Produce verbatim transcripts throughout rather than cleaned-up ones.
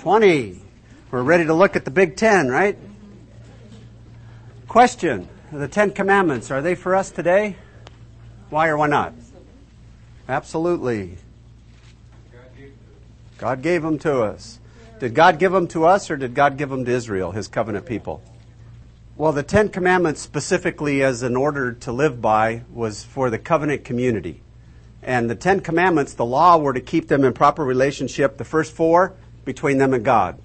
twenty. We're ready to look at the Big Ten, right? Question. The Ten Commandments, are they for us today? Why or why not? Absolutely. God gave them to us. Did God give them to us or did God give them to Israel, His covenant people? Well, the Ten Commandments specifically as an order to live by was for the covenant community. And the Ten Commandments, the law, were to keep them in proper relationship. The first four, between them and God.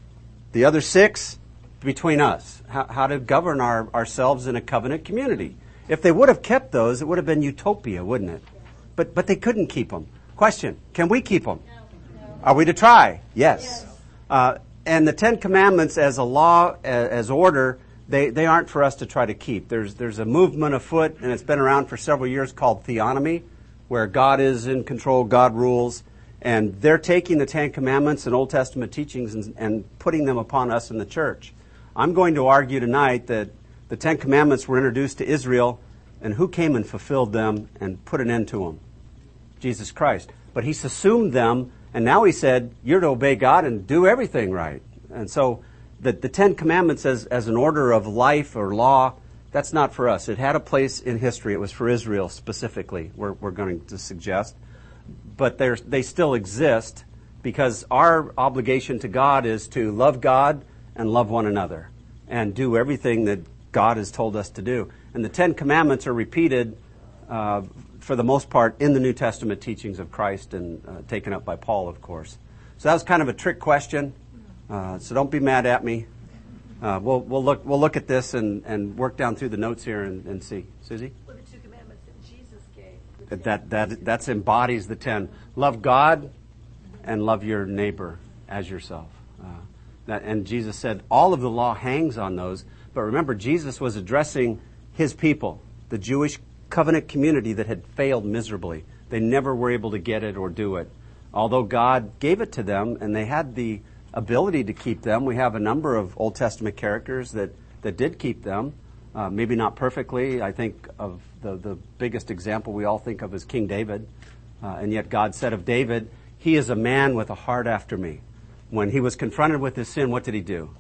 The other six, between us. How, how to govern our, ourselves in a covenant community. If they would have kept those, it would have been utopia, wouldn't it? But but they couldn't keep them. Question, can we keep them? No. No. Are we to try? Yes. Yes. Uh, and the Ten Commandments as a law, as, as order, they, they aren't for us to try to keep. There's there's a movement afoot, and it's been around for several years called theonomy, where God is in control, God rules, and they're taking the Ten Commandments and Old Testament teachings and, and putting them upon us in the church. I'm going to argue tonight that the Ten Commandments were introduced to Israel, and who came and fulfilled them and put an end to them? Jesus Christ. But He's assumed them, and now He said, you're to obey God and do everything right. And so the, the Ten Commandments as, as an order of life or law, that's not for us. It had a place in history. It was for Israel specifically, we're, we're going to suggest. But they still exist because our obligation to God is to love God and love one another and do everything that God has told us to do. And the Ten Commandments are repeated uh, for the most part in the New Testament teachings of Christ and uh, taken up by Paul, of course. So that was kind of a trick question. Uh, so don't be mad at me. Uh, we'll we'll look we'll look at this and, and work down through the notes here and, and see. Susie? Well, the two commandments that Jesus gave. That that that embodies the ten. Love God and love your neighbor as yourself. Uh, that and Jesus said all of the law hangs on those. But remember, Jesus was addressing His people, the Jewish covenant community that had failed miserably. They never were able to get it or do it. Although God gave it to them and they had the ability to keep them. We have a number of Old Testament characters that, that did keep them. Uh, maybe not perfectly. I think of the, the biggest example we all think of is King David. Uh, and yet God said of David, he is a man with a heart after me. When he was confronted with his sin, what did he do?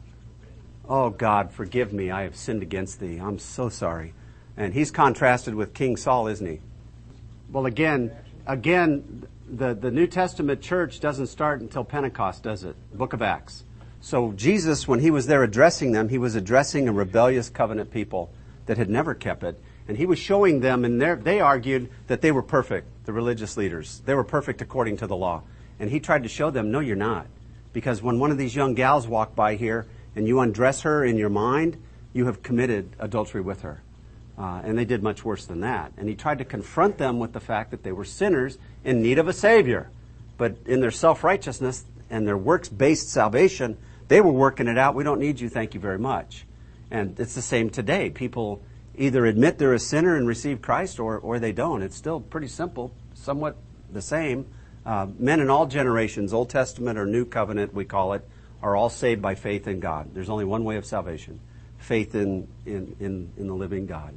Oh, God, forgive me. I have sinned against thee. I'm so sorry. And he's contrasted with King Saul, isn't he? Well, again, again, the, the New Testament church doesn't start until Pentecost, does it? Book of Acts. So Jesus, when he was there addressing them, he was addressing a rebellious covenant people that had never kept it. And he was showing them, and they argued that they were perfect, the religious leaders. They were perfect according to the law. And he tried to show them, no, you're not. Because when one of these young gals walk by here and you undress her in your mind, you have committed adultery with her. Uh, and they did much worse than that. And he tried to confront them with the fact that they were sinners in need of a Savior. But in their self-righteousness and their works-based salvation, they were working it out. We don't need you, thank you very much. And it's the same today. People either admit they're a sinner and receive Christ or, or they don't. It's still pretty simple, somewhat the same. Uh, men in all generations, Old Testament or New Covenant, we call it, are all saved by faith in God. There's only one way of salvation, faith in, in, in, in the living God.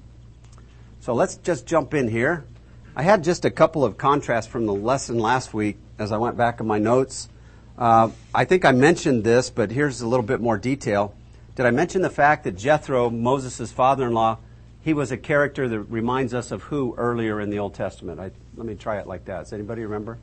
So let's just jump in here. I had just a couple of contrasts from the lesson last week as I went back in my notes. Uh, I think I mentioned this, but here's a little bit more detail. Did I mention the fact that Jethro, Moses' father-in-law, he was a character that reminds us of who earlier in the Old Testament? I, let me try it like that. Does anybody remember?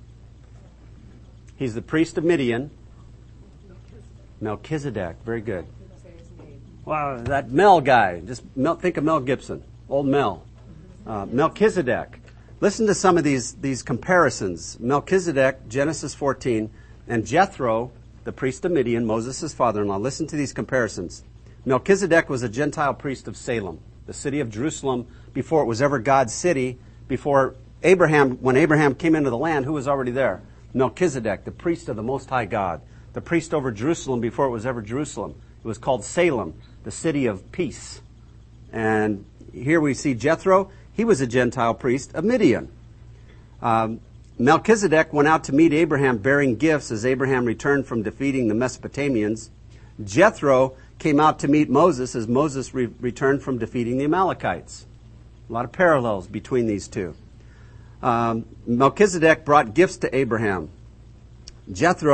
He's the priest of Midian. Melchizedek. Very good. Wow, that Mel guy. Just Mel, think of Mel Gibson. Old Mel. Uh, Melchizedek. Listen to some of these, these comparisons. Melchizedek, Genesis fourteen, and Jethro, the priest of Midian, Moses' father-in-law. Listen to these comparisons. Melchizedek was a Gentile priest of Salem, the city of Jerusalem, before it was ever God's city. Before Abraham, when Abraham came into the land, who was already there? Melchizedek, the priest of the Most High God. The priest over Jerusalem before it was ever Jerusalem. It was called Salem, the city of peace. And here we see Jethro. He was a Gentile priest of Midian. Um, Melchizedek went out to meet Abraham bearing gifts as Abraham returned from defeating the Mesopotamians. Jethro came out to meet Moses as Moses re- returned from defeating the Amalekites. A lot of parallels between these two. Um, Melchizedek brought gifts to Abraham. Jethro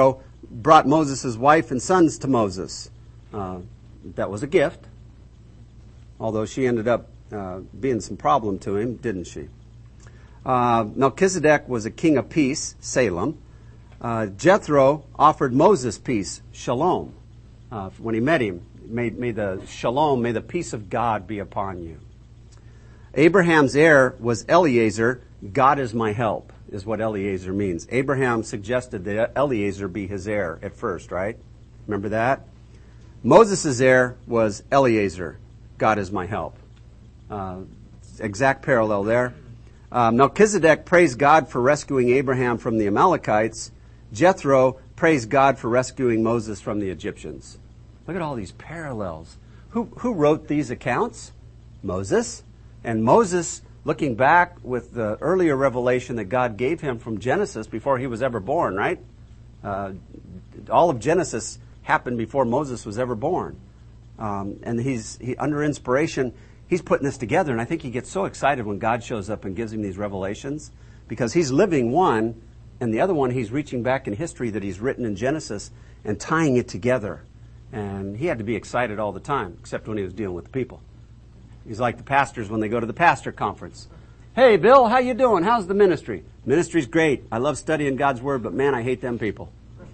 brought Moses' wife and sons to Moses. Uh, that was a gift, although she ended up uh, being some problem to him, didn't she? Uh, Melchizedek was a king of peace, Salem. Uh, Jethro offered Moses peace, shalom. Uh, when he met him, may, may the shalom, may the peace of God be upon you. Abraham's heir was Eliezer. God is my help, is what Eliezer means. Abraham suggested that Eliezer be his heir at first, right? Remember that? Moses' heir was Eliezer. God is my help. Uh, exact parallel there. Uh, Melchizedek praised God for rescuing Abraham from the Amalekites. Jethro praised God for rescuing Moses from the Egyptians. Look at all these parallels. Who, who wrote these accounts? Moses. And Moses, looking back with the earlier revelation that God gave him from Genesis before he was ever born, right? Uh, all of Genesis happened before Moses was ever born. Um, and he's he, under inspiration, he's putting this together. And I think he gets so excited when God shows up and gives him these revelations because he's living one, and the other one he's reaching back in history that he's written in Genesis and tying it together. And he had to be excited all the time, except when he was dealing with the people. He's like the pastors when they go to the pastor conference. Hey, Bill, how you doing? How's the ministry? Ministry's great. I love studying God's Word, but man, I hate them people.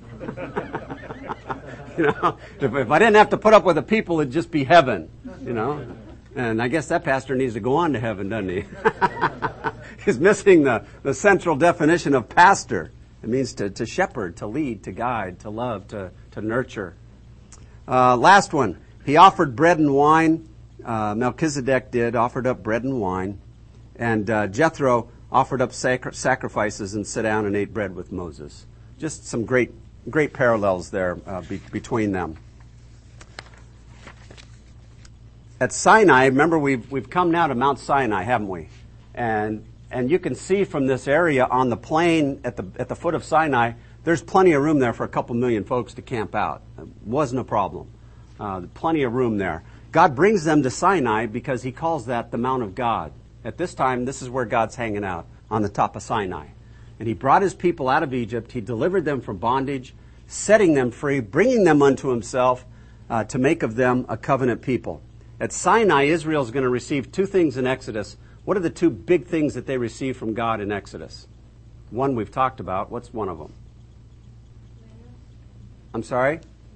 You know, if, if I didn't have to put up with the people, it'd just be heaven, you know. And I guess that pastor needs to go on to heaven, doesn't he? He's missing the, the central definition of pastor. It means to, to shepherd, to lead, to guide, to love, to, to nurture. Uh, last one. He offered bread and wine. Uh, Melchizedek did, offered up bread and wine. And uh, Jethro offered up sacri- sacrifices and sat down and ate bread with Moses. Just some great, great parallels there uh, be- between them. At Sinai, remember we've we've come now to Mount Sinai, haven't we? And and you can see from this area on the plain at the at the foot of Sinai, there's plenty of room there for a couple million folks to camp out. It wasn't a problem. Uh, plenty of room there. God brings them to Sinai because he calls that the Mount of God. At this time, this is where God's hanging out, on the top of Sinai. And he brought his people out of Egypt. He delivered them from bondage, setting them free, bringing them unto himself uh, to make of them a covenant people. At Sinai, Israel's going to receive two things in Exodus. What are the two big things that they receive from God in Exodus? One we've talked about. What's one of them? I'm sorry?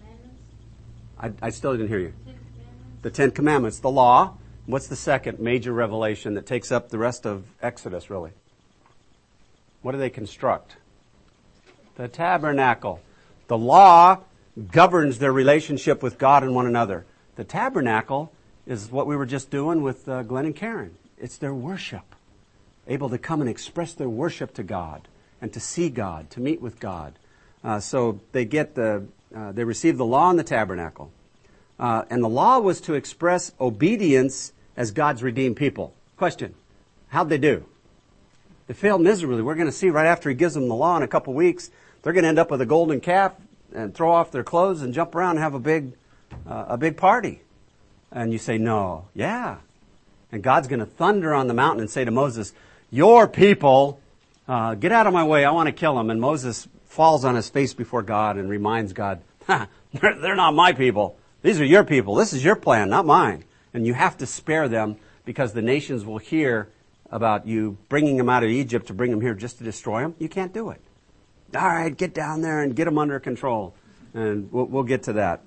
I, I still didn't hear you. The Ten Commandments, the law. What's the second major revelation that takes up the rest of Exodus, really? What do they construct? The tabernacle. The law governs their relationship with God and one another. The tabernacle is what we were just doing with uh, Glenn and Karen. It's their worship. Able to come and express their worship to God and to see God, to meet with God. Uh, so they get the, uh, they receive the law in the tabernacle. Uh, and the law was to express obedience as God's redeemed people. Question, how'd they do? They failed miserably. We're going to see right after he gives them the law in a couple weeks, they're going to end up with a golden calf and throw off their clothes and jump around and have a big, uh, a big party. And you say, no, yeah. And God's going to thunder on the mountain and say to Moses, your people, uh, get out of my way. I want to kill them. And Moses falls on his face before God and reminds God, ha, they're, they're not my people. These are your people. This is your plan, not mine. And you have to spare them because the nations will hear about you bringing them out of Egypt to bring them here just to destroy them. You can't do it. All right, get down there and get them under control. And we'll, we'll get to that.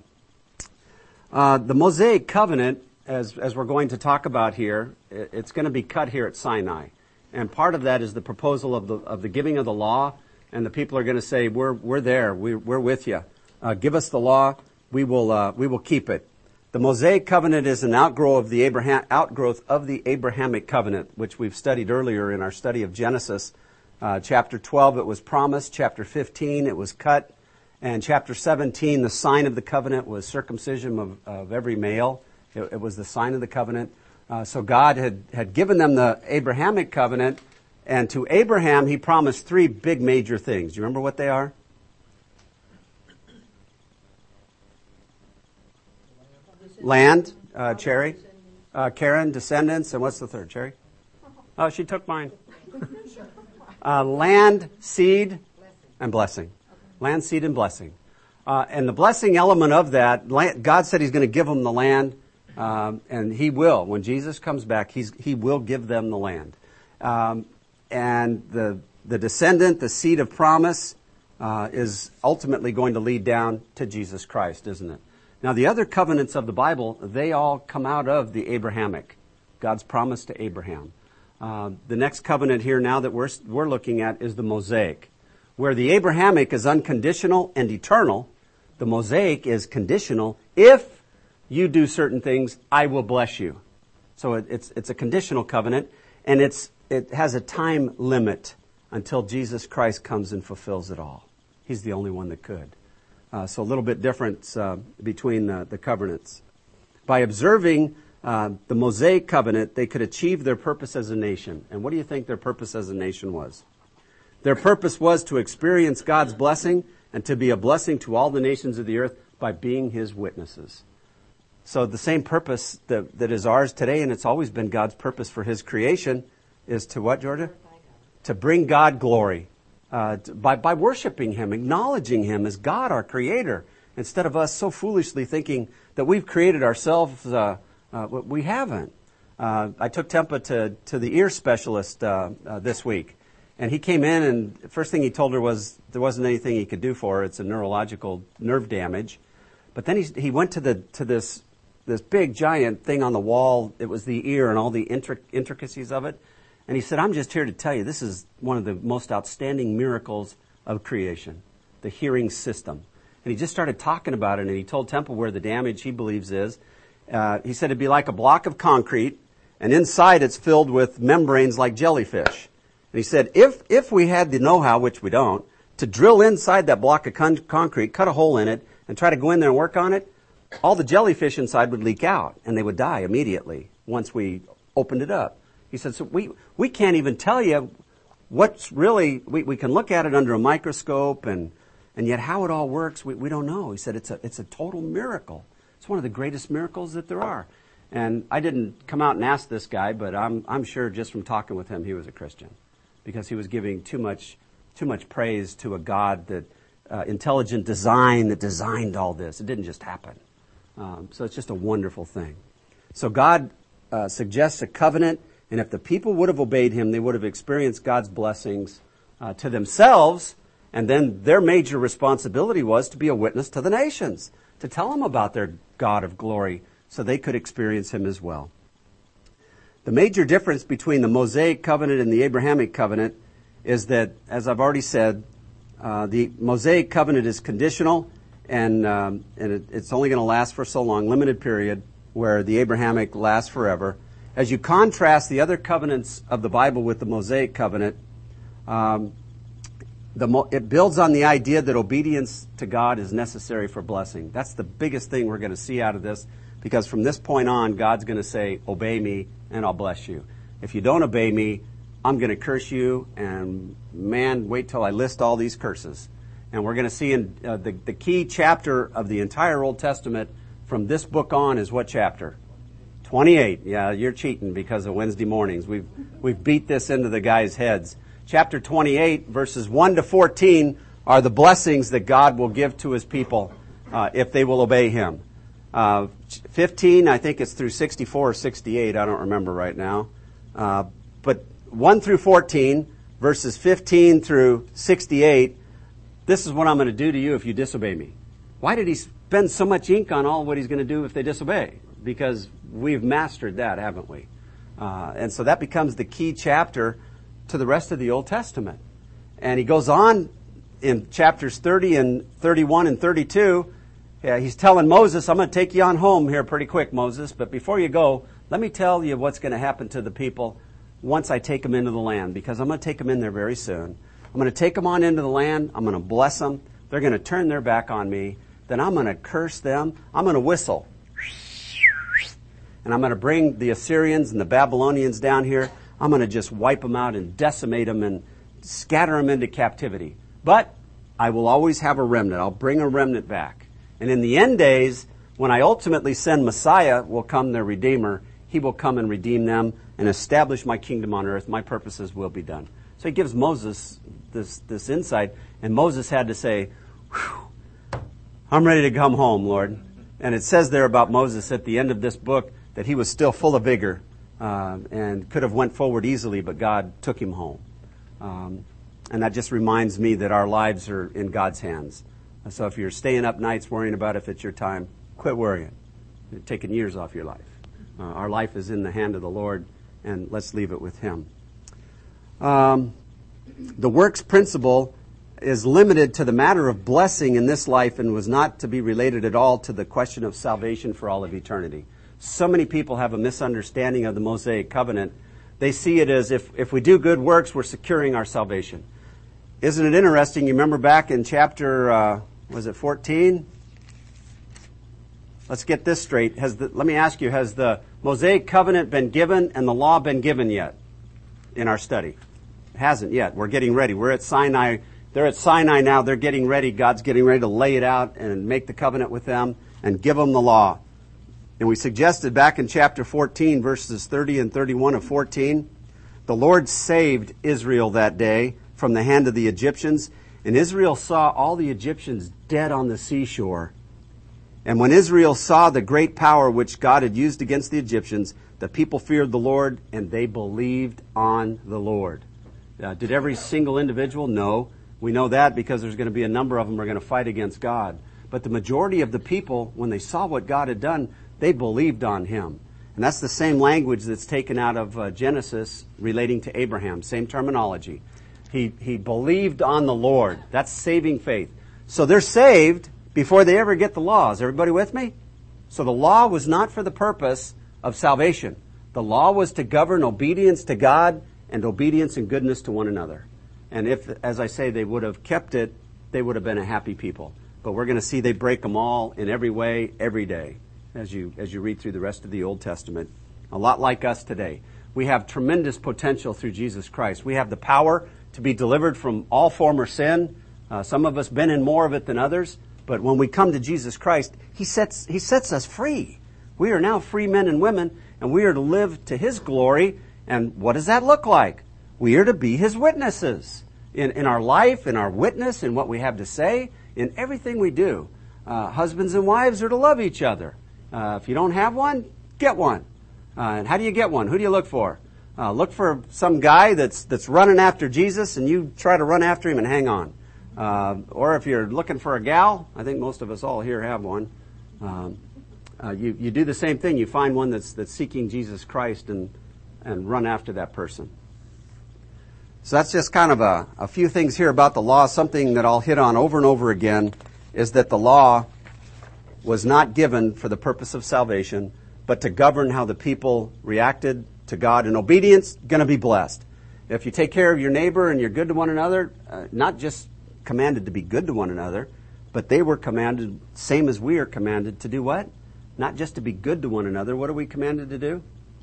Uh, the Mosaic covenant, as, as we're going to talk about here, it's going to be cut here at Sinai. And part of that is the proposal of the, of the giving of the law. And the people are going to say, we're, we're there. We, we're with you. Uh, give us the law. We will, uh, we will keep it. The Mosaic covenant is an outgrowth of the Abraham, outgrowth of the Abrahamic covenant, which we've studied earlier in our study of Genesis. Uh, chapter twelve, it was promised. Chapter fifteen, it was cut. And chapter seventeen, the sign of the covenant was circumcision of, of every male. It, it was the sign of the covenant. Uh, so God had, had given them the Abrahamic covenant. And to Abraham, he promised three big major things. Do you remember what they are? Land, uh, Cherry, uh, Karen, descendants, and what's the third, Cherry? Oh, she took mine. Uh, land, seed, and blessing. Land, seed, and blessing. Uh, and the blessing element of that, God said he's going to give them the land, um, and he will. When Jesus comes back, he's, he will give them the land. Um, and the, the descendant, the seed of promise, uh, is ultimately going to lead down to Jesus Christ, isn't it? Now, the other covenants of the Bible, they all come out of the Abrahamic, God's promise to Abraham. Uh, the next covenant here now that we're, we're looking at is the Mosaic, where the Abrahamic is unconditional and eternal. The Mosaic is conditional. If you do certain things, I will bless you. So it, it's it's a conditional covenant, and it's it has a time limit until Jesus Christ comes and fulfills it all. He's the only one that could. Uh, so a little bit difference uh, between the, the covenants. By observing uh, the Mosaic covenant, they could achieve their purpose as a nation. And what do you think their purpose as a nation was? Their purpose was to experience God's blessing and to be a blessing to all the nations of the earth by being his witnesses. So the same purpose that, that is ours today, and it's always been God's purpose for his creation, is to what, Georgia? To bring God glory. Uh, to, by, by worshiping him, acknowledging him as God, our creator, instead of us so foolishly thinking that we've created ourselves. Uh, uh, we haven't. Uh, I took Tempa to, to the ear specialist uh, uh, this week. And he came in, and the first thing he told her was there wasn't anything he could do for her. It's a neurological nerve damage. But then he he went to the to this this big giant thing on the wall. It was the ear and all the intric- intricacies of it. And he said, "I'm just here to tell you this is one of the most outstanding miracles of creation, the hearing system." And he just started talking about it, and he told Temple where the damage he believes is. Uh, he said it'd be like a block of concrete, and inside it's filled with membranes like jellyfish. And he said, if if we had the know-how, which we don't, to drill inside that block of con- concrete, cut a hole in it, and try to go in there and work on it, all the jellyfish inside would leak out, and they would die immediately once we opened it up. He said, so we, we can't even tell you what's really, we, we can look at it under a microscope, and, and yet how it all works, we, we don't know. He said, it's a, it's a total miracle. It's one of the greatest miracles that there are. And I didn't come out and ask this guy, but I'm, I'm sure just from talking with him, he was a Christian. Because he was giving too much, too much praise to a God that, uh, intelligent design that designed all this. It didn't just happen. Um, so it's just a wonderful thing. So God uh, suggests a covenant, and if the people would have obeyed him, they would have experienced God's blessings uh, to themselves, and then their major responsibility was to be a witness to the nations, to tell them about their God of glory, so they could experience him as well. The major difference between the Mosaic covenant and the Abrahamic covenant is that, as I've already said, uh, the Mosaic covenant is conditional, and um, and it, it's only going to last for so long, limited period, where the Abrahamic lasts forever. As you contrast the other covenants of the Bible with the Mosaic covenant, um, the it builds on the idea that obedience to God is necessary for blessing. That's the biggest thing we're going to see out of this, because from this point on, God's going to say, obey me, and I'll bless you. If you don't obey me, I'm going to curse you, and man, wait till I list all these curses. And we're going to see in uh, the, the key chapter of the entire Old Testament from this book on is what chapter? twenty-eight. Yeah, you're cheating because of Wednesday mornings. We've, we've beat this into the guys' heads. Chapter twenty-eight, verses one to fourteen are the blessings that God will give to his people uh, if they will obey him. Uh, fifteen, I think it's through sixty-four or sixty-eight, I don't remember right now. Uh, but one through fourteen, verses fifteen through sixty-eight, this is what I'm going to do to you if you disobey me. Why did he spend so much ink on all what he's going to do if they disobey? Because we've mastered that, haven't we? Uh, and so that becomes the key chapter to the rest of the Old Testament. And he goes on in chapters thirty and thirty-one and thirty-two. Yeah, he's telling Moses, I'm going to take you on home here pretty quick, Moses. But before you go, let me tell you what's going to happen to the people once I take them into the land, because I'm going to take them in there very soon. I'm going to take them on into the land. I'm going to bless them. They're going to turn their back on me. Then I'm going to curse them. I'm going to whistle. And I'm going to bring the Assyrians and the Babylonians down here. I'm going to just wipe them out and decimate them and scatter them into captivity. But I will always have a remnant. I'll bring a remnant back. And in the end days, when I ultimately send Messiah, will come their Redeemer. He will come and redeem them and establish my kingdom on earth. My purposes will be done. So he gives Moses this, this insight. And Moses had to say, whew, I'm ready to come home, Lord. And it says there about Moses at the end of this book that he was still full of vigor uh, and could have went forward easily, but God took him home. Um, and that just reminds me that our lives are in God's hands. So if you're staying up nights worrying about if it's your time, quit worrying. You're taking years off your life. Uh, our life is in the hand of the Lord, and let's leave it with Him. Um, the works principle is limited to the matter of blessing in this life and was not to be related at all to the question of salvation for all of eternity. So many people have a misunderstanding of the Mosaic covenant. They see it as if, if we do good works, we're securing our salvation. Isn't it interesting? You remember back in chapter, uh, was it fourteen? Let's get this straight. Has the, let me ask you, has the Mosaic covenant been given and the law been given yet in our study? It hasn't yet. We're getting ready. We're at Sinai. They're at Sinai now. They're getting ready. God's getting ready to lay it out and make the covenant with them and give them the law. And we suggested back in chapter fourteen, verses thirty and thirty-one of fourteen, the Lord saved Israel that day from the hand of the Egyptians, and Israel saw all the Egyptians dead on the seashore. And when Israel saw the great power which God had used against the Egyptians, the people feared the Lord, and they believed on the Lord. Uh, did every single individual? No. We know that because there's going to be a number of them who are going to fight against God. But the majority of the people, when they saw what God had done, they believed on Him. And that's the same language that's taken out of uh, Genesis relating to Abraham. Same terminology. He, he believed on the Lord. That's saving faith. So they're saved before they ever get the law. Is everybody with me? So the law was not for the purpose of salvation. The law was to govern obedience to God and obedience and goodness to one another. And if, as I say, they would have kept it, they would have been a happy people. But we're going to see they break them all in every way, every day, as you as you read through the rest of the Old Testament. A lot like us today. We have tremendous potential through Jesus Christ. We have the power to be delivered from all former sin. Uh, some of us been in more of it than others. But when we come to Jesus Christ, He sets He sets us free. We are now free men and women, and we are to live to His glory. And what does that look like? We are to be His witnesses in, in our life, in our witness, in what we have to say, in everything we do. Uh, husbands and wives are to love each other. Uh, if you don't have one, get one. Uh, and how do you get one? Who do you look for? Uh, look for some guy that's that's running after Jesus, and you try to run after him and hang on. Uh, or if you're looking for a gal, I think most of us all here have one. Um, uh, you you do the same thing. You find one that's that's seeking Jesus Christ and and run after that person. So that's just kind of a, a few things here about the law. Something that I'll hit on over and over again is that the law was not given for the purpose of salvation, but to govern how the people reacted to God in obedience, going to be blessed. If you take care of your neighbor and you're good to one another, uh, not just commanded to be good to one another, but they were commanded, same as we are commanded, to do what? Not just to be good to one another. What are we commanded to do?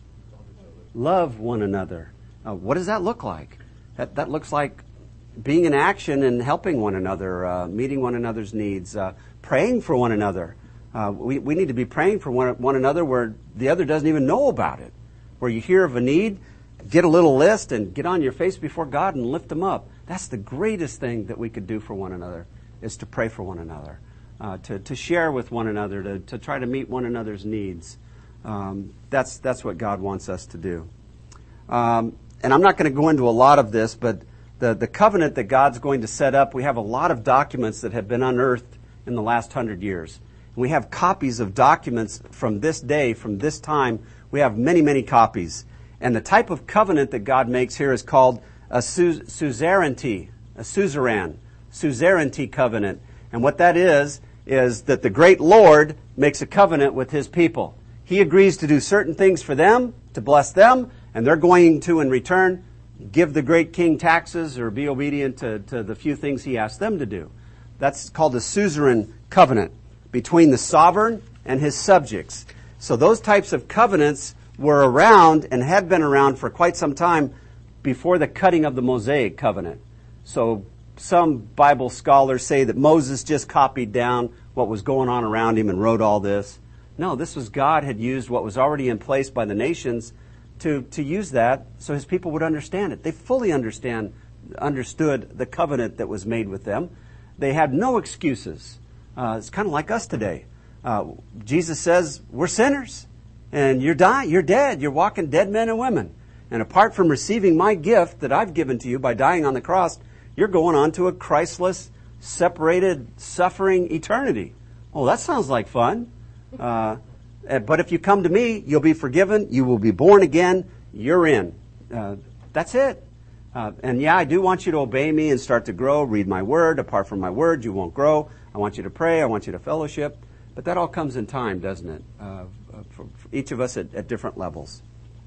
Love one another. Uh, what does that look like? That, that looks like being in action and helping one another, uh, meeting one another's needs, uh, praying for one another. Uh, we, we need to be praying for one, one another where the other doesn't even know about it. Where you hear of a need, get a little list and get on your face before God and lift them up. That's the greatest thing that we could do for one another, is to pray for one another, uh, to, to share with one another, to, to try to meet one another's needs. Um, that's, that's what God wants us to do. Um, and I'm not going to go into a lot of this, but the, the covenant that God's going to set up, we have a lot of documents that have been unearthed in the last hundred years. We have copies of documents from this day, from this time. We have many, many copies. And the type of covenant that God makes here is called a su- suzerainty, a suzerain, suzerainty covenant. And what that is, is that the great Lord makes a covenant with His people. He agrees to do certain things for them, to bless them, and they're going to, in return, give the great king taxes or be obedient to, to the few things He asks them to do. That's called a suzerain covenant between the sovereign and his subjects. So those types of covenants were around and had been around for quite some time before the cutting of the Mosaic covenant. So some Bible scholars say that Moses just copied down what was going on around him and wrote all this. No, this was God had used what was already in place by the nations to, to use that so His people would understand it. They fully understand, understood the covenant that was made with them. They had no excuses. Uh, it's kind of like us today. Uh, Jesus says we're sinners, and you're dying, you're dead, you're walking dead men and women. And apart from receiving my gift that I've given to you by dying on the cross, you're going on to a Christless, separated, suffering eternity. Oh, that sounds like fun. Uh, but if you come to me, you'll be forgiven, you will be born again, you're in. Uh, that's it. Uh, and yeah, I do want you to obey me and start to grow, read my word. Apart from my word, you won't grow. I want you to pray, I want you to fellowship. But that all comes in time, doesn't it? Uh, for, for each of us at, at different levels.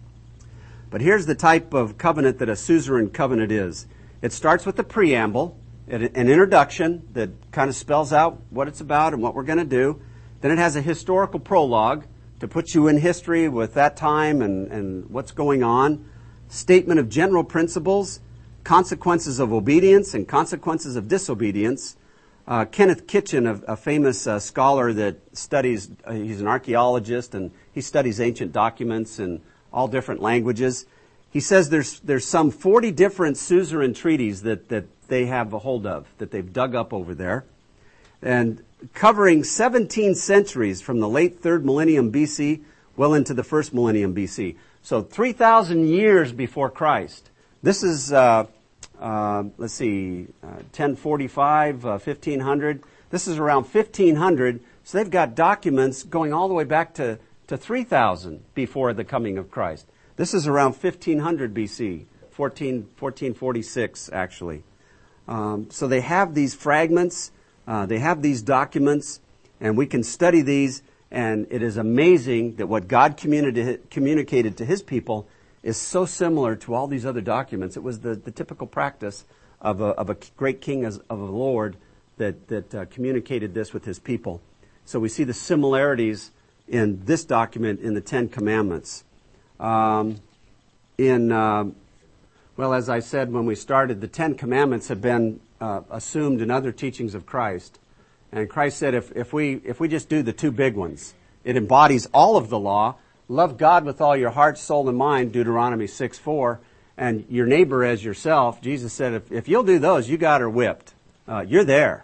But here's the type of covenant that a suzerain covenant is. It starts with the preamble, an introduction that kind of spells out what it's about and what we're going to do. Then it has a historical prologue to put you in history with that time and, and what's going on. Statement of general principles, consequences of obedience and consequences of disobedience. Uh, Kenneth Kitchen, a, a famous uh, scholar that studies, uh, he's an archaeologist and he studies ancient documents in all different languages. He says there's there's some forty different suzerain treaties that, that they have a hold of, that they've dug up over there. And covering seventeen centuries from the late third millennium B C well into the first millennium B C. So three thousand years before Christ. This is, uh, uh, let's see, uh, ten forty-five, uh, fifteen hundred. This is around fifteen hundred. So they've got documents going all the way back to, to three thousand before the coming of Christ. This is around fifteen hundred B C, fourteen, fourteen forty-six actually. Um, so they have these fragments, uh, they have these documents, and we can study these, and it is amazing that what God communi- communicated to his people is so similar to all these other documents. It was the, the typical practice of a, of a great king as, of a Lord that, that uh, communicated this with his people. So we see the similarities in this document in the Ten Commandments. Um, in, uh, well, as I said when we started, the Ten Commandments have been uh, assumed in other teachings of Christ. And Christ said if, if we if we just do the two big ones, it embodies all of the law. Love God with all your heart, soul, and mind, Deuteronomy six four, and your neighbor as yourself. Jesus said if, if you'll do those, you got her whipped. Uh, you're there.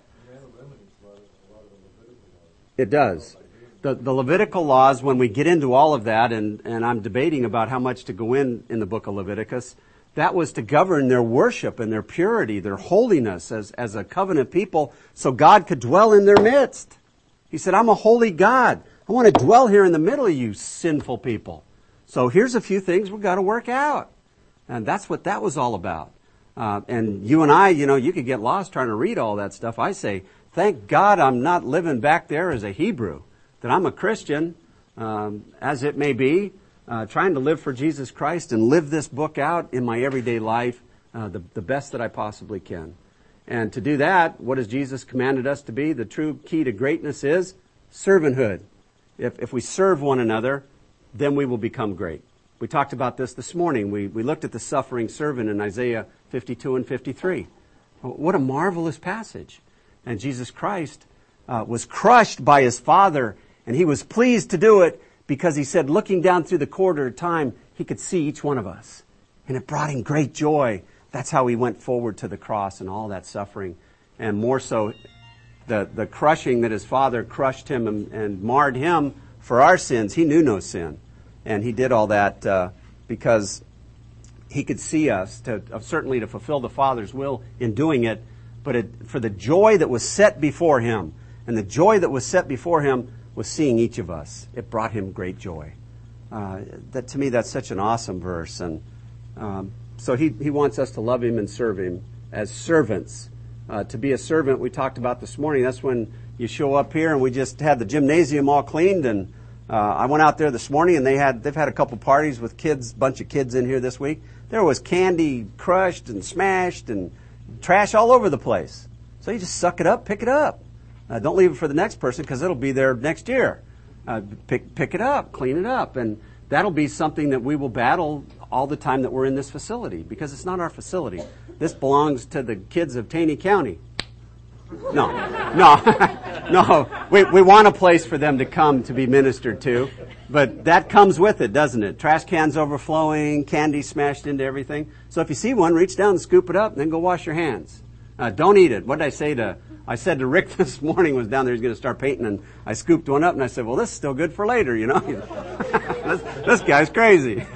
It does. The, the Levitical laws, when we get into all of that, and, and I'm debating about how much to go in in the book of Leviticus, that was to govern their worship and their purity, their holiness as, as a covenant people, so God could dwell in their midst. He said, I'm a holy God. I want to dwell here in the middle of you sinful people. So here's a few things we've got to work out. And that's what that was all about. Uh, and you and I, you know, you could get lost trying to read all that stuff. I say, thank God I'm not living back there as a Hebrew, that I'm a Christian, um, as it may be, uh, trying to live for Jesus Christ and live this book out in my everyday life uh, the, the best that I possibly can. And to do that, what has Jesus commanded us to be? The true key to greatness is servanthood. If, if we serve one another, then we will become great. We talked about this this morning. We, we looked at the suffering servant in Isaiah fifty-two and fifty-three. What a marvelous passage. And Jesus Christ uh, was crushed by his Father, and he was pleased to do it because he said, looking down through the corridor of time, he could see each one of us. And it brought him great joy. That's how he went forward to the cross and all that suffering. And more so, the, the crushing that his Father crushed him and, and marred him for our sins. He knew no sin. And he did all that uh, because he could see us, to uh, certainly to fulfill the Father's will in doing it, but it, for the joy that was set before him. And the joy that was set before him was seeing each of us. It brought him great joy. Uh, that to me, that's such an awesome verse. And um, so he, he wants us to love him and serve him as servants. Uh, to be a servant, we talked about this morning, that's when you show up here, and we just had the gymnasium all cleaned, and uh, I went out there this morning, and they had, they've had a couple parties with kids, bunch of kids in here this week. There was candy crushed and smashed and trash all over the place. So you just suck it up, pick it up. Uh, don't leave it for the next person because it'll be there next year. Uh, pick, pick it up, clean it up. And that'll be something that we will battle all the time that we're in this facility because it's not our facility. This belongs to the kids of Taney County. No, no, no. We, we want a place for them to come to be ministered to. But that comes with it, doesn't it? Trash cans overflowing, candy smashed into everything. So if you see one, reach down and scoop it up and then go wash your hands. Uh, don't eat it. What did I say to I said to Rick this morning, was down there, he's going to start painting, and I scooped one up, and I said, well, this is still good for later, you know. this, this guy's crazy.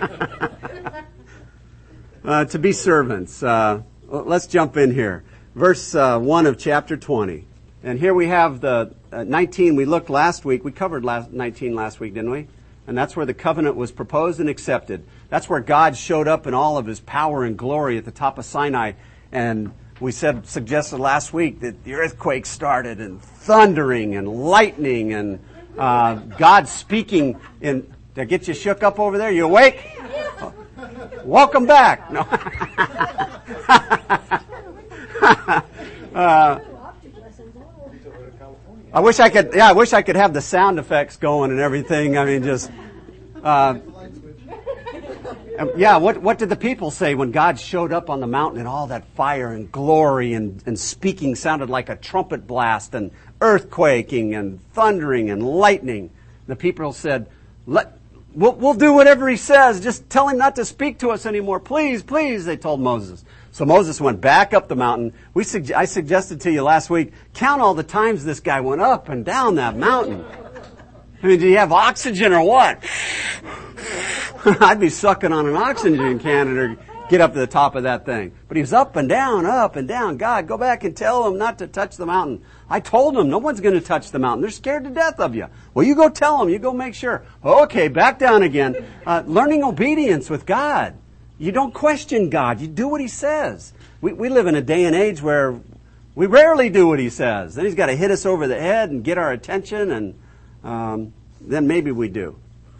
uh, to be servants. Uh, let's jump in here. Verse uh, one of chapter twenty. And here we have the uh, nineteen. We looked last week. We covered last, nineteen last week, didn't we? And that's where the covenant was proposed and accepted. That's where God showed up in all of his power and glory at the top of Sinai. And we said, suggested last week that the earthquake started and thundering and lightning and uh, God speaking in... Did I get you shook up over there? You awake? Oh. Welcome back. No. uh, I wish I could, yeah, I wish I could have the sound effects going and everything. I mean, just, uh, yeah, what, what did the people say when God showed up on the mountain and all that fire and glory and, and speaking sounded like a trumpet blast and earthquaking and thundering and lightning? The people said, let, we'll, we'll do whatever he says. Just tell him not to speak to us anymore. Please, please, they told Moses. So Moses went back up the mountain. We sug- I suggested to you last week, count all the times this guy went up and down that mountain. I mean, do you have oxygen or what? I'd be sucking on an oxygen can or get up to the top of that thing. But he was up and down, up and down. God, go back and tell them not to touch the mountain. I told them no one's going to touch the mountain. They're scared to death of you. Well, you go tell them. You go make sure. Okay, back down again. Uh, learning obedience with God. You don't question God. You do what he says. We, we live in a day and age where we rarely do what he says. Then he's got to hit us over the head and get our attention, and um, then maybe we do.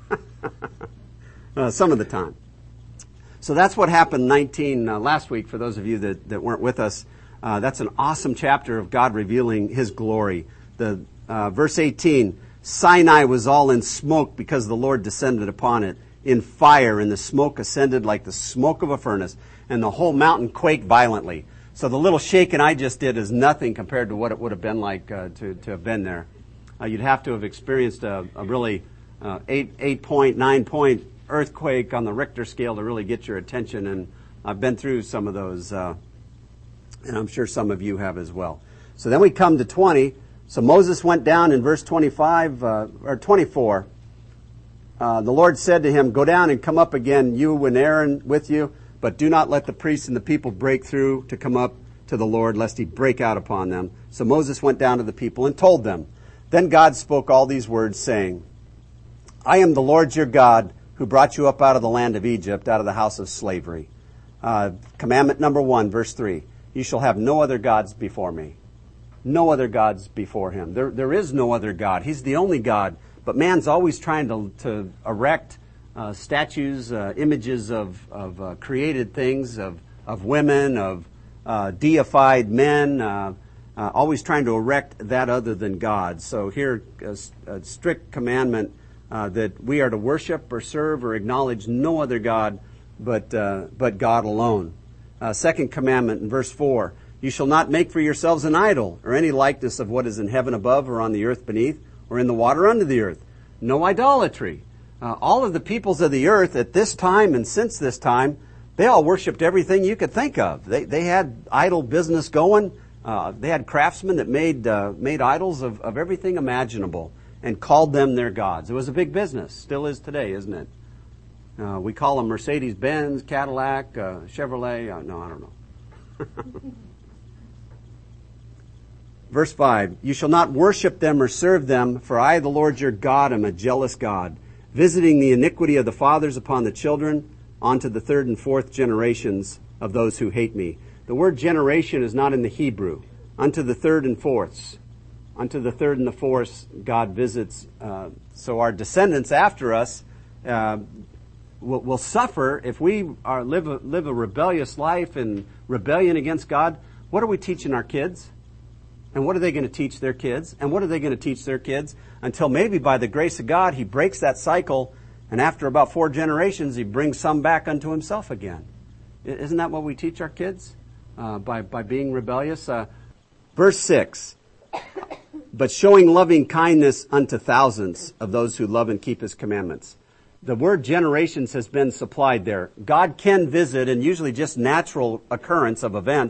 uh, some of the time. So that's what happened nineteen uh, last week for those of you that, that weren't with us. Uh, that's an awesome chapter of God revealing his glory. The uh, verse eighteen, Sinai was all in smoke because the Lord descended upon it in fire, and the smoke ascended like the smoke of a furnace, and the whole mountain quaked violently. So the little shaking I just did is nothing compared to what it would have been like uh, to, to have been there. Uh, you'd have to have experienced a, a really uh, eight, eight point, nine point earthquake on the Richter scale to really get your attention, and I've been through some of those, uh, and I'm sure some of you have as well. So then we come to twenty. So Moses went down in verse twenty-five, uh, or twenty-four. Uh, the Lord said to him, go down and come up again, you and Aaron with you, but do not let the priests and the people break through to come up to the Lord, lest he break out upon them. So Moses went down to the people and told them. Then God spoke all these words, saying, I am the Lord your God, who brought you up out of the land of Egypt, out of the house of slavery. Uh, commandment number one, verse three, you shall have no other gods before me. No other gods before him. There, there is no other God. He's the only God. But man's always trying to, to erect uh, statues, uh, images of, of uh, created things, of, of women, of uh, deified men, uh, uh, always trying to erect that other than God. So here, a, a strict commandment uh, that we are to worship or serve or acknowledge no other God but, uh, but God alone. Uh, second commandment in verse four, you shall not make for yourselves an idol or any likeness of what is in heaven above or on the earth beneath, or in the water under the earth. No idolatry. Uh, all of the peoples of the earth at this time and since this time, they all worshipped everything you could think of. They they had idol business going. Uh, they had craftsmen that made uh, made idols of, of everything imaginable and called them their gods. It was a big business. Still is today, isn't it? Uh, we call them Mercedes-Benz, Cadillac, uh, Chevrolet. Uh, no, I don't know. Verse five, you shall not worship them or serve them, for I, the Lord your God, am a jealous God, visiting the iniquity of the fathers upon the children, onto the third and fourth generations of those who hate me. The word generation is not in the Hebrew. Unto the third and fourths. Unto the third and the fourths, God visits. Uh, so our descendants after us uh, will, will suffer if we are live a, live a rebellious life and rebellion against God. What are we teaching our kids? And what are they going to teach their kids? And what are they going to teach their kids? Until maybe by the grace of God, he breaks that cycle, and after about four generations, he brings some back unto himself again. Isn't that what we teach our kids? Uh, by, by being rebellious? Uh, verse six, but showing loving kindness unto thousands of those who love and keep his commandments. The word generations has been supplied there. God can visit, and usually just natural occurrence of events,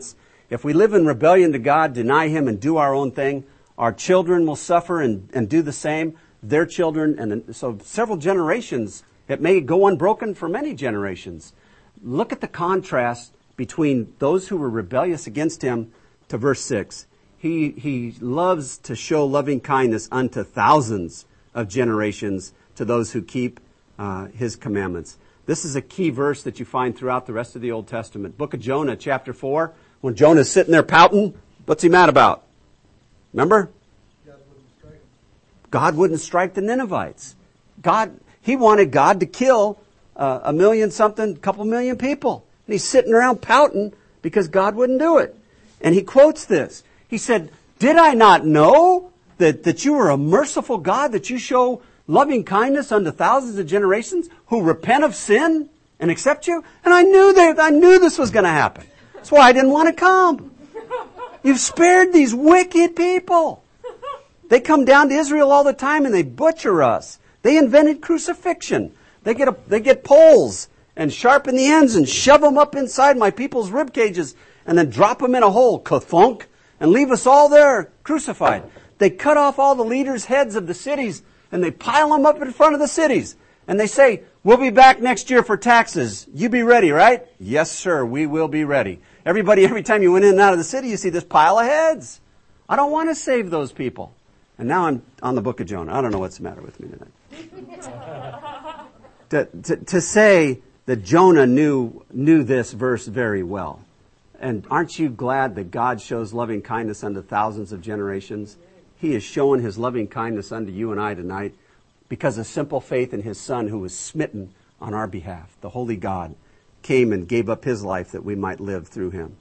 If we live in rebellion to God, deny Him, and do our own thing, our children will suffer and, and do the same. Their children, and so several generations. It may go unbroken for many generations. Look at the contrast between those who were rebellious against Him to verse six. He, he loves to show loving kindness unto thousands of generations to those who keep uh, His commandments. This is a key verse that you find throughout the rest of the Old Testament. Book of Jonah, chapter four. When Jonah's sitting there pouting, what's he mad about? Remember? God wouldn't strike him. God wouldn't strike the Ninevites. God, he wanted God to kill uh, a million something, couple million people. And he's sitting around pouting because God wouldn't do it. And he quotes this. He said, did I not know that, that you are a merciful God, that you show loving kindness unto thousands of generations who repent of sin and accept you? And I knew that, I knew this was going to happen. That's why I didn't want to come. You've spared these wicked people. They come down to Israel all the time and they butcher us. They invented crucifixion. They get a, they get poles and sharpen the ends and shove them up inside my people's rib cages and then drop them in a hole, kathunk, and leave us all there crucified. They cut off all the leaders' heads of the cities and they pile them up in front of the cities. And they say, we'll be back next year for taxes. You be ready, right? Yes, sir, we will be ready. Everybody, every time you went in and out of the city, you see this pile of heads. I don't want to save those people. And now I'm on the book of Jonah. I don't know what's the matter with me tonight. to, to, to say that Jonah knew, knew this verse very well. And aren't you glad that God shows loving kindness unto thousands of generations? He is showing His loving kindness unto you and I tonight because of simple faith in His Son who was smitten on our behalf. The Holy God came and gave up His life that we might live through Him.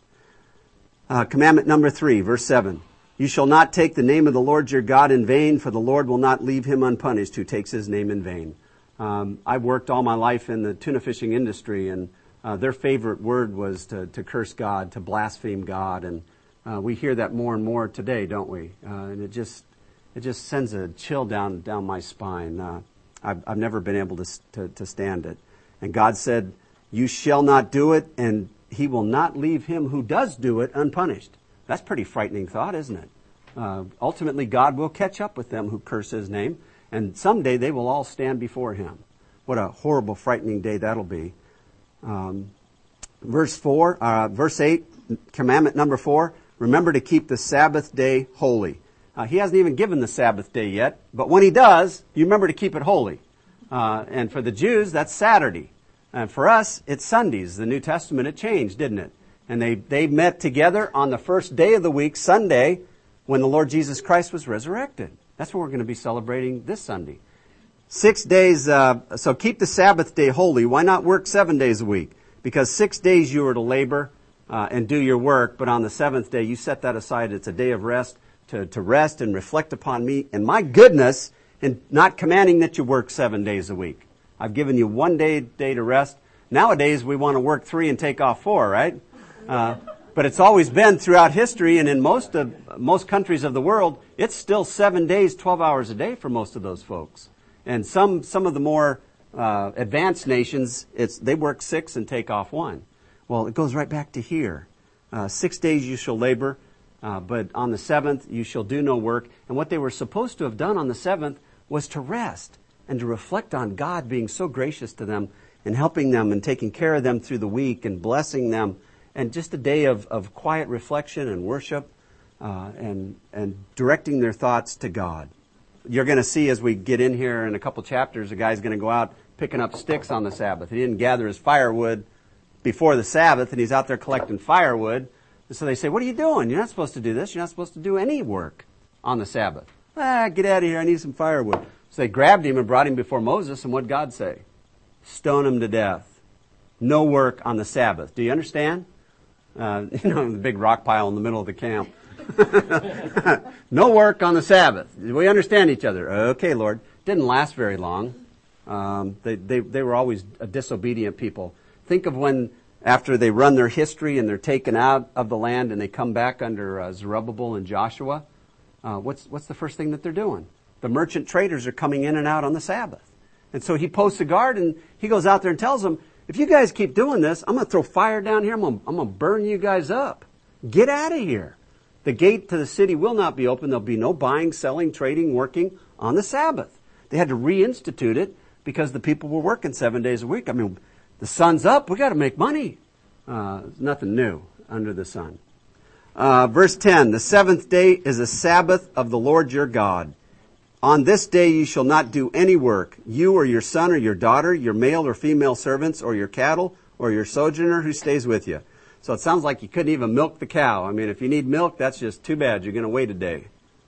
Uh, commandment number three, verse seven. You shall not take the name of the Lord your God in vain, for the Lord will not leave him unpunished who takes His name in vain. Um, I've worked all my life in the tuna fishing industry, and uh, their favorite word was to, to curse God, to blaspheme God, and uh, we hear that more and more today, don't we? Uh, and it just it just sends a chill down down my spine. Uh, I've, I've never been able to, to to stand it. And God said, "You shall not do it, and He will not leave him who does do it unpunished." That's a pretty frightening thought, isn't it? Uh, ultimately, God will catch up with them who curse His name, and someday they will all stand before Him. What a horrible, frightening day that'll be. Um, verse four, uh, verse eight, commandment number four, remember to keep the Sabbath day holy. Uh, he hasn't even given the Sabbath day yet, but when He does, you remember to keep it holy. Uh, and for the Jews, that's Saturday. And for us, it's Sundays. The New Testament, it changed, didn't it? And they, they met together on the first day of the week, Sunday, when the Lord Jesus Christ was resurrected. That's what we're going to be celebrating this Sunday. Six days, uh, so keep the Sabbath day holy. Why not work seven days a week? Because six days you are to labor uh, and do your work, but on the seventh day you set that aside. It's a day of rest to, to rest and reflect upon me and my goodness, and not commanding that you work seven days a week. I've given you one day day to rest. Nowadays we want to work three and take off four, right? Uh, but it's always been throughout history, and in most of most countries of the world, it's still seven days, twelve hours a day for most of those folks. And some some of the more uh, advanced nations, it's they work six and take off one. Well, it goes right back to here. Uh, six days you shall labor, uh, but on the seventh you shall do no work. And what they were supposed to have done on the seventh was to rest and to reflect on God being so gracious to them and helping them and taking care of them through the week and blessing them. And just a day of, of quiet reflection and worship uh, and and directing their thoughts to God. You're going to see as we get in here in a couple chapters, a guy's going to go out picking up sticks on the Sabbath. He didn't gather his firewood before the Sabbath, and he's out there collecting firewood. And so they say, what are you doing? You're not supposed to do this. You're not supposed to do any work on the Sabbath. Ah, get out of here. I need some firewood. So they grabbed him and brought him before Moses, and what did God say? Stone him to death. No work on the Sabbath. Do you understand? Uh, you know, the big rock pile in the middle of the camp. No work on the Sabbath. We understand each other. Okay, Lord. Didn't last very long. Um, they, they, they were always a disobedient people. Think of when, after they run their history and they're taken out of the land and they come back under uh, Zerubbabel and Joshua. Uh, what's, what's the first thing that they're doing? The merchant traders are coming in and out on the Sabbath. And so he posts a guard and he goes out there and tells them, if you guys keep doing this, I'm going to throw fire down here. I'm going to, I'm going to burn you guys up. Get out of here. The gate to the city will not be open. There'll be no buying, selling, trading, working on the Sabbath. They had to reinstitute it because the people were working seven days a week. I mean, the sun's up. We got to make money. Uh, nothing new under the sun. Uh, verse ten, the seventh day is a Sabbath of the Lord your God. On this day you shall not do any work, you or your son or your daughter, your male or female servants, or your cattle, or your sojourner who stays with you. So it sounds like you couldn't even milk the cow. I mean, if you need milk, that's just too bad. You're going to wait a day.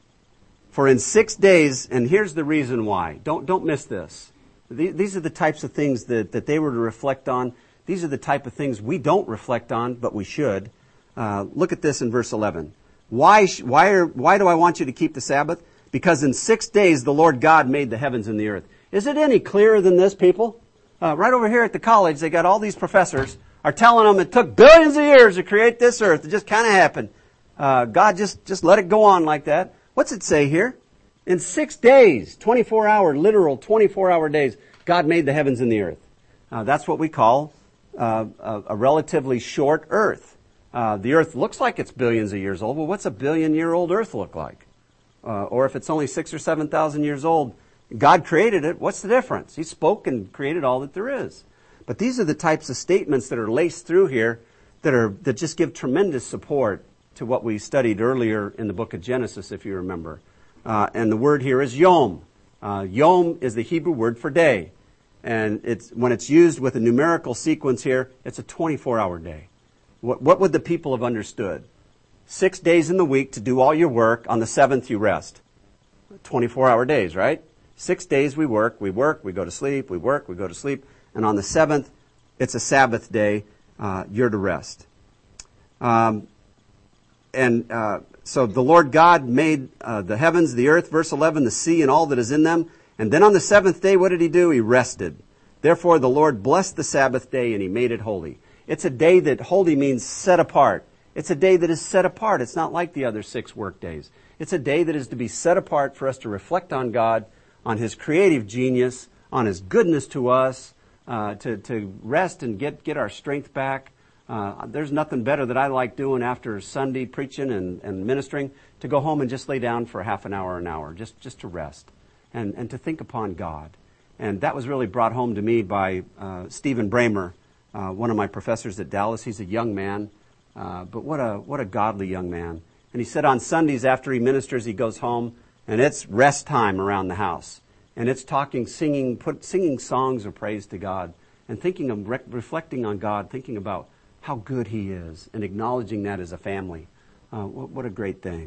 For in six days, and here's the reason why. Don't, don't miss this. These are the types of things that, that they were to reflect on. These are the type of things we don't reflect on, but we should. Uh, look at this in verse eleven. Why, why, are, why do I want you to keep the Sabbath? Because in six days the Lord God made the heavens and the earth. Is it any clearer than this, people? Uh, right over here at the college, they got all these professors are telling them it took billions of years to create this earth. It just kind of happened. Uh, God just, just let it go on like that. What's it say here? In six days, twenty-four hour, literal twenty-four hour days, God made the heavens and the earth. Uh, that's what we call uh, a, a relatively short earth. Uh, the earth looks like it's billions of years old. Well, what's a billion year old earth look like? Uh, or if it's only six or seven thousand years old, God created it. What's the difference? He spoke and created all that there is. But these are the types of statements that are laced through here that are that just give tremendous support to what we studied earlier in the book of Genesis, if you remember. Uh, and the word here is yom. Uh, yom is the Hebrew word for day. And it's when it's used with a numerical sequence here, it's a twenty-four hour day. What, what would the people have understood? Six days in the week to do all your work. On the seventh, you rest. twenty-four hour days, right? Six days we work, we work, we go to sleep, we work, we go to sleep. And on the seventh, it's a Sabbath day. Uh, you're to rest. Um, and uh, so the Lord God made uh, the heavens, the earth, verse eleven, the sea and all that is in them. And then on the seventh day, what did he do? He rested. Therefore, the Lord blessed the Sabbath day and he made it holy. It's a day that holy means set apart. It's a day that is set apart. It's not like the other six work days. It's a day that is to be set apart for us to reflect on God, on his creative genius, on his goodness to us, uh, to, to rest and get, get our strength back. Uh, there's nothing better that I like doing after Sunday preaching and, and ministering, to go home and just lay down for half an hour, an hour, just, just to rest and, and to think upon God. And that was really brought home to me by uh, Stephen Bramer, uh, one of my professors at Dallas. He's a young man, uh, but what a what a godly young man. And he said on Sundays after he ministers, he goes home, and it's rest time around the house. And it's talking, singing, put, singing songs of praise to God, and thinking of, re- reflecting on God, thinking about how good he is, and acknowledging that as a family. Uh, what, what a great thing.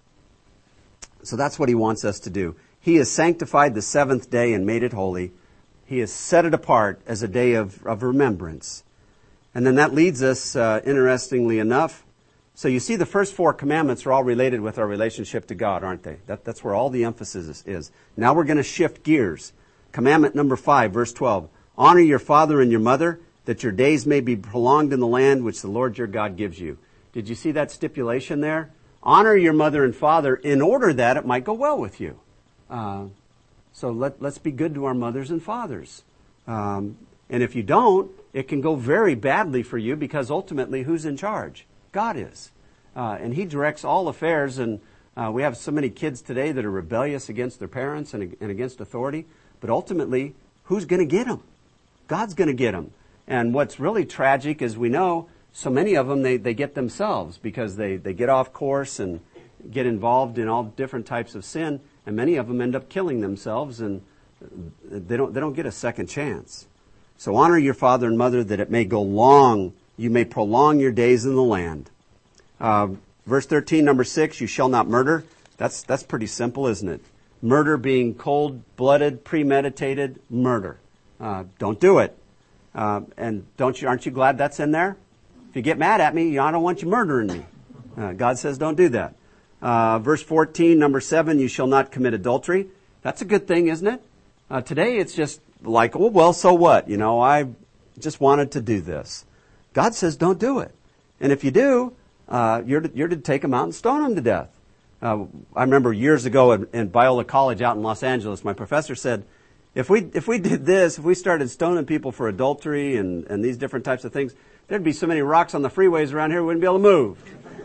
So that's what he wants us to do. He has sanctified the seventh day and made it holy. He has set it apart as a day of, of remembrance. And then that leads us, uh, interestingly enough, so you see the first four commandments are all related with our relationship to God, aren't they? That, that's where all the emphasis is. Now we're going to shift gears. Commandment number five, verse twelve. Honor your father and your mother, that your days may be prolonged in the land which the Lord your God gives you. Did you see that stipulation there? Honor your mother and father in order that it might go well with you. Uh, so let, let's be good to our mothers and fathers. Um, and if you don't, it can go very badly for you, because ultimately who's in charge? God is. Uh, and he directs all affairs. And uh, we have so many kids today that are rebellious against their parents and, and against authority. But ultimately, who's going to get them? God's going to get them. And what's really tragic is we know so many of them, they, they get themselves, because they, they get off course and get involved in all different types of sin. And many of them end up killing themselves, and they don't, they don't get a second chance. So honor your father and mother, that it may go long, you may prolong your days in the land. Uh, verse thirteen, number six, you shall not murder. That's, that's pretty simple, isn't it? Murder being cold-blooded, premeditated murder. Uh, don't do it. Uh, and don't you, aren't you glad that's in there? If you get mad at me, I don't want you murdering me. Uh, God says don't do that. Uh, verse fourteen, number seven, you shall not commit adultery. That's a good thing, isn't it? Uh, today it's just like, oh, well, so what? You know, I just wanted to do this. God says don't do it. And if you do, uh, you're to, you're to take them out and stone them to death. Uh, I remember years ago in, in Biola College out in Los Angeles, my professor said, if we if we did this, if we started stoning people for adultery and, and these different types of things, there'd be so many rocks on the freeways around here we wouldn't be able to move.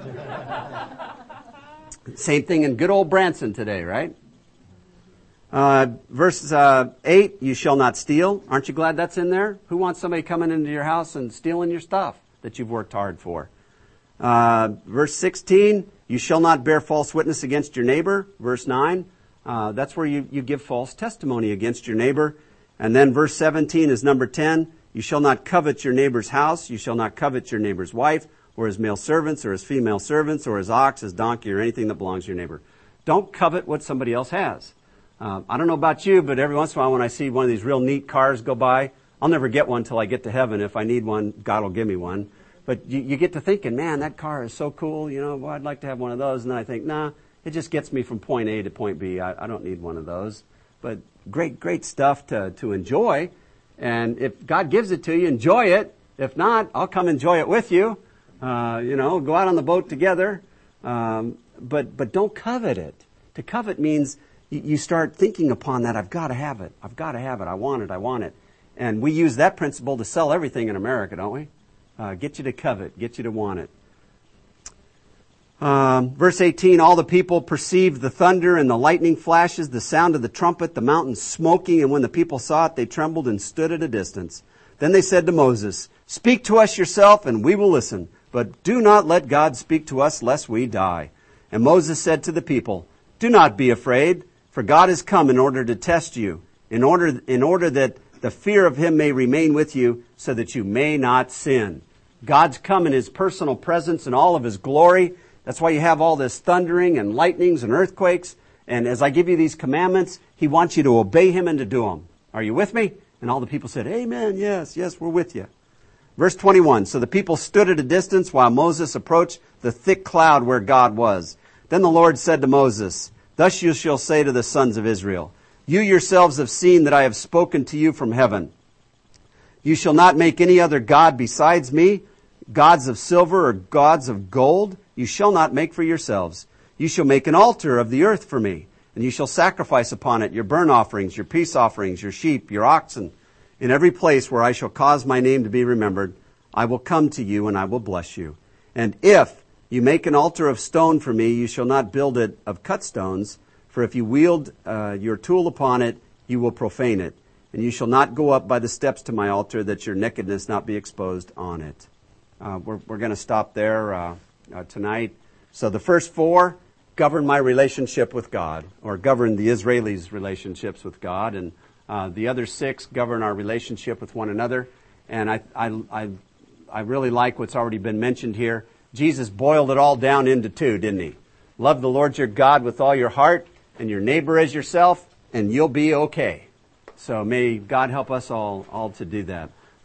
Same thing in good old Branson today, right? Uh, verse uh, eight, you shall not steal. Aren't you glad that's in there? Who wants somebody coming into your house and stealing your stuff that you've worked hard for? Uh, verse sixteen, you shall not bear false witness against your neighbor. Verse nine, uh, that's where you, you give false testimony against your neighbor. And then verse seventeen is number ten, you shall not covet your neighbor's house. You shall not covet your neighbor's wife, or his male servants, or his female servants, or his ox, his donkey, or anything that belongs to your neighbor. Don't covet what somebody else has. Uh, I don't know about you, but every once in a while when I see one of these real neat cars go by, I'll never get one till I get to heaven. If I need one, God will give me one. But you, you get to thinking, man, that car is so cool. You know, well, I'd like to have one of those. And then I think, nah, it just gets me from point A to point B. I, I don't need one of those. But great, great stuff to, to enjoy. And if God gives it to you, enjoy it. If not, I'll come enjoy it with you. Uh, you know, go out on the boat together. Um, but, but don't covet it. To covet means you, you start thinking upon that. I've got to have it. I've got to have it. I want it. I want it. And we use that principle to sell everything in America, don't we? Uh, get you to covet, get you to want it. Um, verse eighteen, all the people perceived the thunder and the lightning flashes, the sound of the trumpet, the mountains smoking, and when the people saw it, they trembled and stood at a distance. Then they said to Moses, speak to us yourself, and we will listen, but do not let God speak to us, lest we die. And Moses said to the people, do not be afraid, for God has come in order to test you, in order, in order that the fear of him may remain with you, so that you may not sin. God's come in his personal presence and all of his glory. That's why you have all this thundering and lightnings and earthquakes. And as I give you these commandments, he wants you to obey him and to do them. Are you with me? And all the people said, amen, yes, yes, we're with you. Verse twenty-one, so the people stood at a distance while Moses approached the thick cloud where God was. Then the Lord said to Moses, thus you shall say to the sons of Israel, you yourselves have seen that I have spoken to you from heaven. You shall not make any other god besides me, gods of silver or gods of gold. You shall not make for yourselves. You shall make an altar of the earth for me, and you shall sacrifice upon it your burnt offerings, your peace offerings, your sheep, your oxen. In every place where I shall cause my name to be remembered, I will come to you and I will bless you. And if you make an altar of stone for me, you shall not build it of cut stones, for if you wield uh, your tool upon it, you will profane it. And you shall not go up by the steps to my altar, that your nakedness not be exposed on it. Uh, we're we're going to stop there uh, uh, tonight. So the first four govern my relationship with God, or govern the Israelis' relationships with God, and uh, the other six govern our relationship with one another. And I I I, I really like what's already been mentioned here. Jesus boiled it all down into two, didn't he? Love the Lord your God with all your heart, and your neighbor as yourself, and you'll be okay. So may God help us all all to do that.